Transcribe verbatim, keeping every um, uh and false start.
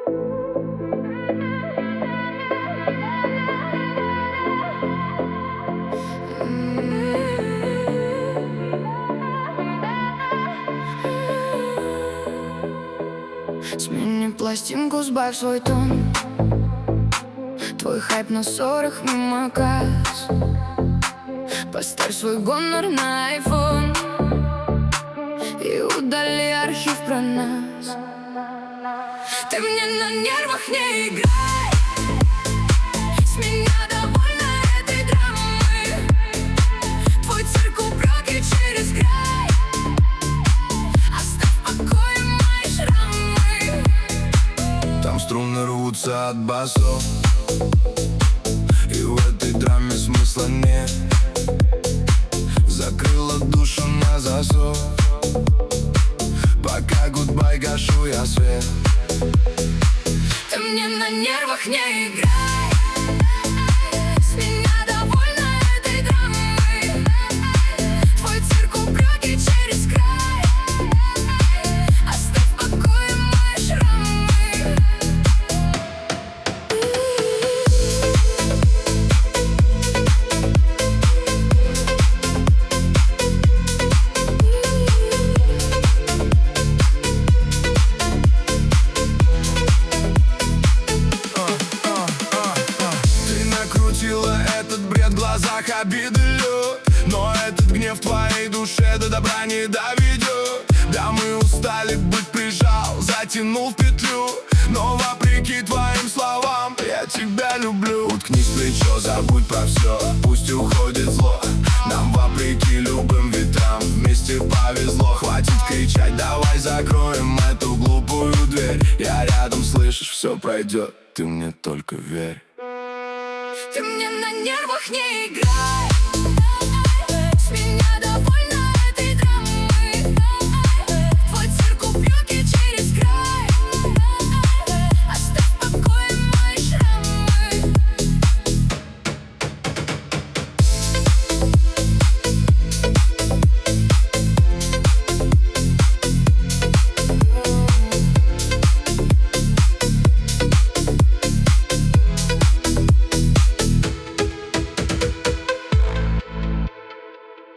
Смени пластинку, сбавь свой тон. Твой хайп на ссорах мимо касс. Поставь свой гонор на айфон и удали архив про нас. Ты мне на нервах не играй. С меня довольна этой драмой. Твой цирк упреки через край. Оставь в покое мои шрамы. Там струны рвутся от басов, и в этой драме смысла нет. Закрыла душу на засов. Пока гудбай, гашу я свет. Ты мне на нервах не играй. С меня довольна этой драмой. Твой цирк упреки через край. Оставь в покое мои шрамы. Этот бред в глазах обиды лед, но этот гнев в твоей душе до добра не доведет. Да, мы устали быть, прижал, затянул в петлю, но вопреки твоим словам я тебя люблю. Уткнись в плечо, забудь про все, пусть уходит зло. Нам вопреки любым ветрам вместе повезло. Хватит кричать, давай закроем эту глупую дверь. Я рядом, слышишь, все пройдет, ты мне только верь. Ты мне на нервах не играй.